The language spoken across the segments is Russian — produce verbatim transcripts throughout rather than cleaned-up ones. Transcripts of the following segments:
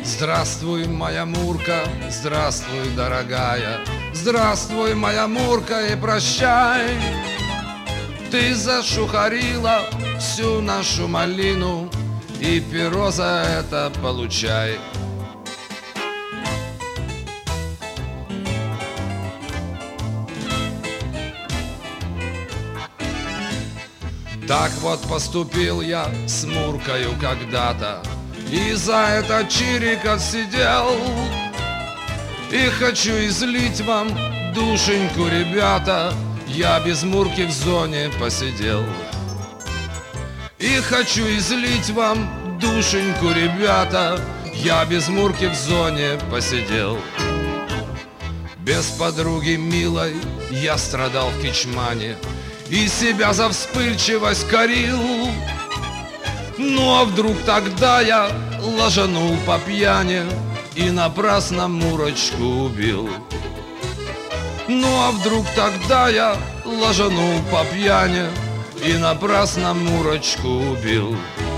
Здравствуй, моя Мурка, здравствуй, дорогая. Здравствуй, моя Мурка, и прощай. Ты зашухарила всю нашу малину, и перо за это получай. Так вот поступил я с Муркою когда-то, и за это чирик отсидел. И хочу излить вам душеньку, ребята, я без Мурки в зоне посидел. И хочу излить вам душеньку, ребята, я без Мурки в зоне посидел. Без подруги милой я страдал в Кичмане и себя за вспыльчивость корил. Ну а вдруг тогда я ложанул по пьяни и напрасно Мурочку убил. Ну а вдруг тогда я ложанул по пьяни и напрасно Мурочку убил.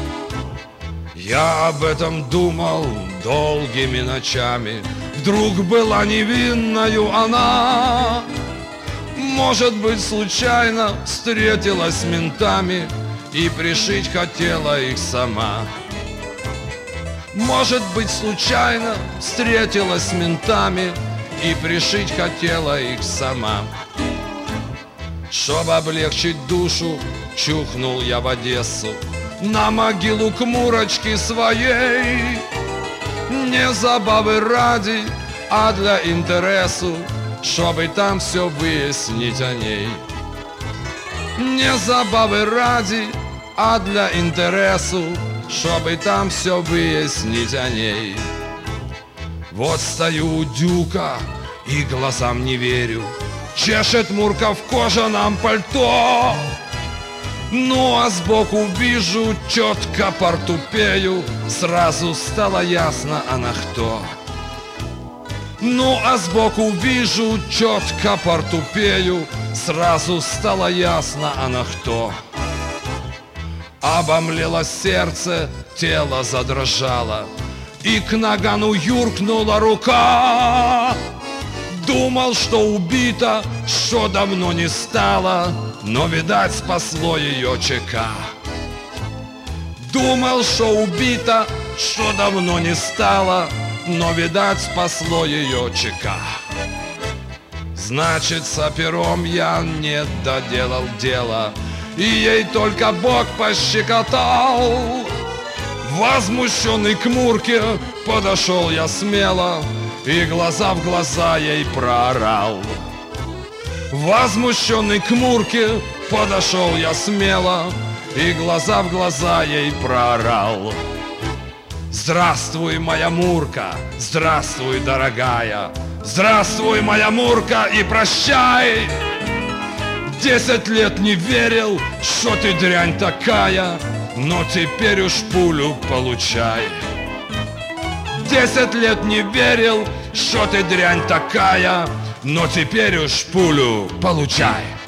Я об этом думал долгими ночами. Вдруг была невинною она, может быть, случайно встретилась с ментами и пришить хотела их сама. Может быть, случайно встретилась с ментами и пришить хотела их сама. Чтоб облегчить душу, чухнул я в Одессу на могилу к Мурочке своей. Не забавы ради, а для интересу, чтобы там все выяснить о ней. Не забавы ради, а для интересу, чтобы там все выяснить о ней. Вот стою у дюка и глазам не верю. Чешет Мурка в кожаном пальто. Ну а сбоку вижу четко портупею. Сразу стало ясно, она кто. Ну а сбоку вижу четко портупею. Сразу стало ясно, она кто. Обомлело сердце, тело задрожало, и к нагану юркнула рука. Думал, что убита, что давно не стало, но, видать, спасло ее ЧК. Думал, что убита, что давно не стало, но, видать, спасло ее ЧК. Значит, сапером я не доделал дело, и ей только Бог пощекотал. Возмущенный к Мурке подошел я смело и глаза в глаза ей проорал. Возмущенный к Мурке подошел я смело и глаза в глаза ей проорал. Здравствуй, моя Мурка, здравствуй, дорогая. Здравствуй, моя Мурка, и прощай. Десять лет не верил, что ты дрянь такая, но теперь уж пулю получай. Десять лет не верил, что ты дрянь такая, но теперь уж пулю получай.